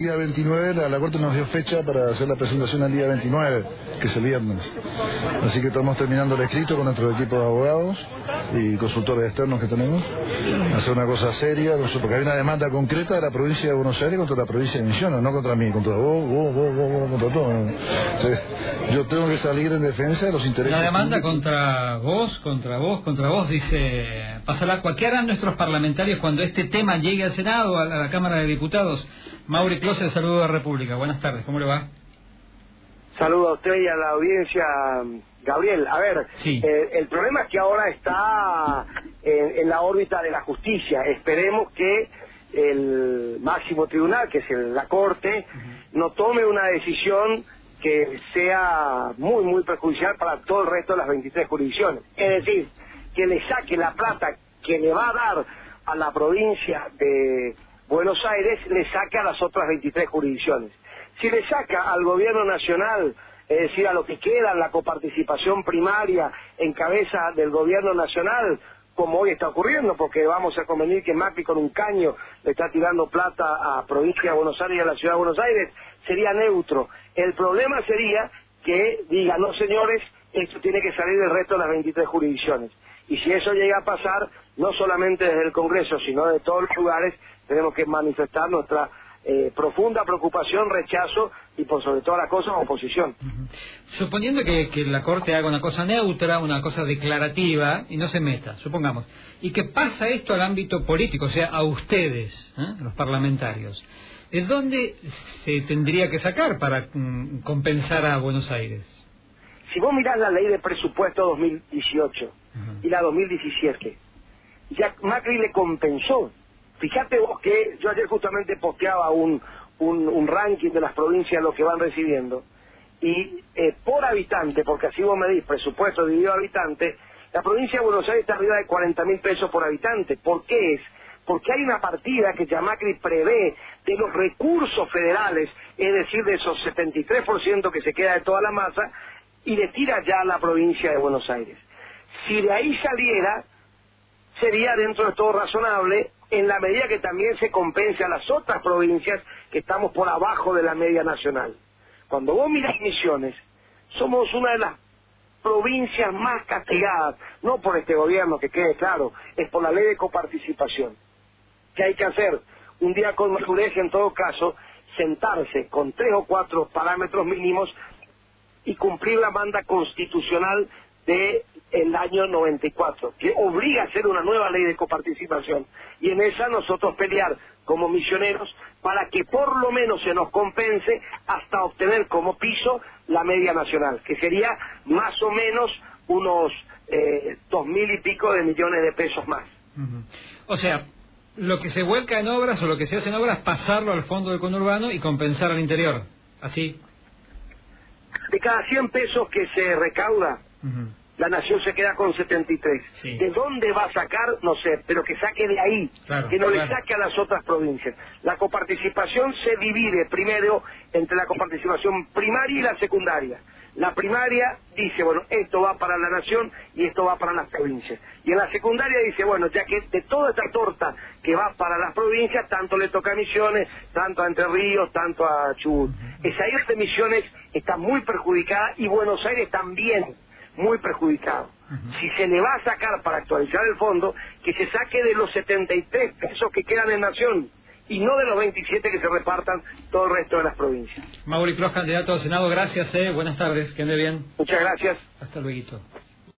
El día 29 la Corte nos dio fecha para hacer la presentación el día 29, que es el viernes. Así que estamos terminando el escrito con nuestro equipo de abogados y consultores externos que tenemos. Hacer una cosa seria, porque hay una demanda concreta de la provincia de Buenos Aires contra la provincia de Misiones, no contra mí, contra vos, contra todo. Entonces, yo tengo que salir en defensa de los intereses. La demanda contra vos, dice, pasará ¿qué harán nuestros parlamentarios cuando este tema llegue al Senado, a la Cámara de Diputados? Mauri Close, el saludo de República. Buenas tardes, ¿cómo le va? Saludo a usted y a la audiencia, Gabriel. A ver, sí. El problema es que ahora está en la órbita de la justicia. Esperemos que el máximo tribunal, que es la Corte, no tome una decisión que sea muy, muy perjudicial para todo el resto de las 23 jurisdicciones. Es decir, que le saque la plata que le va a dar a la provincia de Buenos Aires, le saque a las otras 23 jurisdicciones. Si le saca al gobierno nacional, es decir, a lo que queda en la coparticipación primaria en cabeza del gobierno nacional, como hoy está ocurriendo, porque vamos a convenir que Macri con un caño le está tirando plata a provincia de Buenos Aires y a la ciudad de Buenos Aires, sería neutro. El problema sería que diga, no señores, esto tiene que salir del resto de las 23 jurisdicciones. Y si eso llega a pasar, no solamente desde el Congreso, sino de todos los lugares, tenemos que manifestar nuestra profunda preocupación, rechazo y por sobre todas las cosas oposición. Suponiendo que la Corte haga una cosa neutra, una cosa declarativa y no se meta, supongamos, y que pasa esto al ámbito político, o sea, a ustedes, los parlamentarios, ¿de dónde se tendría que sacar para compensar a Buenos Aires? Si vos mirás la ley de presupuesto 2018 y la 2017, ya Macri le compensó. Fíjate vos que yo ayer justamente posteaba un ranking de las provincias lo que van recibiendo y por habitante, porque así vos medís presupuesto dividido habitante, la provincia de Buenos Aires está arriba de 40.000 pesos por habitante. ¿Por qué es? Porque hay una partida que ya Macri prevé de los recursos federales, es decir, de esos 73% que se queda de toda la masa, y le tira ya a la provincia de Buenos Aires. Si de ahí saliera, sería dentro de todo razonable, en la medida que también se compense a las otras provincias que estamos por abajo de la media nacional. Cuando vos mirás Misiones, somos una de las provincias más castigadas, no por este gobierno, que quede claro, es por la ley de coparticipación. ¿Qué hay que hacer? Un día con madurez, en todo caso, sentarse con 3 o 4 parámetros mínimos y cumplir la manda constitucional del año 94, que obliga a hacer una nueva ley de coparticipación, y en esa nosotros pelear como misioneros para que por lo menos se nos compense hasta obtener como piso la media nacional, que sería más o menos unos 2.000 y pico de millones de pesos más. O sea, lo que se vuelca en obras o lo que se hace en obras, pasarlo al fondo del conurbano y compensar al interior, así. De cada 100 pesos que se recauda, la nación se queda con 73. Sí. ¿De dónde va a sacar? No sé, pero que saque de ahí, claro, que no le saque a las otras provincias. La coparticipación se divide primero entre la coparticipación primaria y la secundaria. La primaria dice, bueno, esto va para la nación y esto va para las provincias. Y en la secundaria dice, bueno, ya que de toda esta torta que va para las provincias, tanto le toca a Misiones, tanto a Entre Ríos, tanto a Chubut. Esa isla de Misiones está muy perjudicada y Buenos Aires también muy perjudicado. Si se le va a sacar para actualizar el fondo, que se saque de los 73 pesos que quedan en nación y no de los 27 que se repartan todo el resto de las provincias. Mauri Close, candidato al Senado, gracias, buenas tardes, que ande bien. Muchas gracias. Hasta luego.